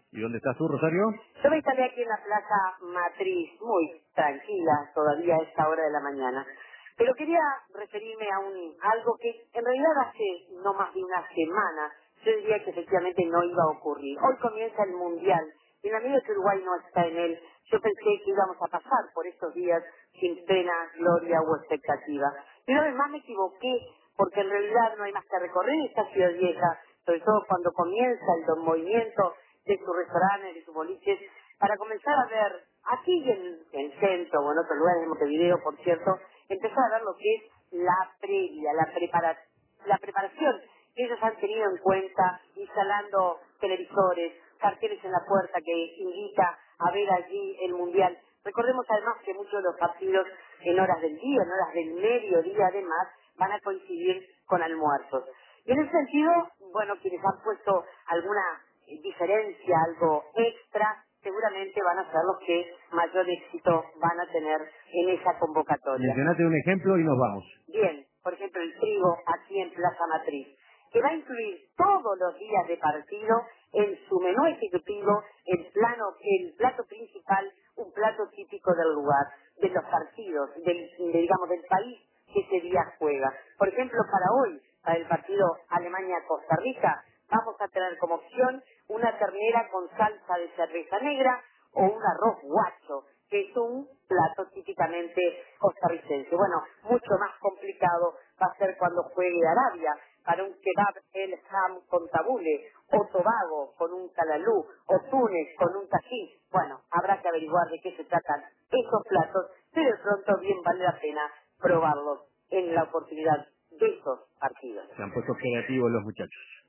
¿Y dónde estás tú, Rosario? Yo me instalé aquí en la Plaza Matriz, muy tranquila todavía a esta hora de la mañana. Pero quería referirme a algo que en realidad hace no más de una semana yo diría que efectivamente no iba a ocurrir. Hoy comienza el Mundial y en la medida que Uruguay no está en él, yo pensé que íbamos a pasar por estos días sin pena, gloria o expectativa. Y una vez más me equivoqué, porque en realidad no hay más que recorrer esta ciudad vieja, sobre todo cuando comienza el movimiento de sus restaurantes, de sus boliches, para comenzar a ver, aquí en el centro o en otros lugares de Montevideo, por cierto, empezar a ver lo que es la previa, la preparación que ellos han tenido en cuenta, instalando televisores, carteles en la puerta que invita a ver allí el Mundial. Recordemos además que muchos de los partidos en horas del día, en horas del mediodía además, van a coincidir con almuerzos. Y en ese sentido, bueno, quienes han puesto alguna diferencia, algo extra, seguramente van a ser los que mayor éxito van a tener en esa convocatoria. Mencionate un ejemplo y nos vamos. Bien, por ejemplo, el trigo aquí en Plaza Matriz, que va a incluir todos los días de partido en su menú ejecutivo el plato principal, un plato típico del lugar, de los partidos, digamos, del país que ese día juega. Por ejemplo, para hoy, para el partido Alemania-Costa Rica, vamos a tener como opción una ternera con salsa de cerveza negra o un arroz guacho, que es un plato típicamente costarricense. Bueno, mucho más complicado va a ser cuando juegue Arabia, para un kebab el ham con tabule, o Tobago con un calalú, o Túnez con un tajín. Bueno, habrá que averiguar de qué se tratan esos platos, pero de pronto bien vale la pena probarlos en la oportunidad de esos partidos. Se han puesto creativos los muchachos.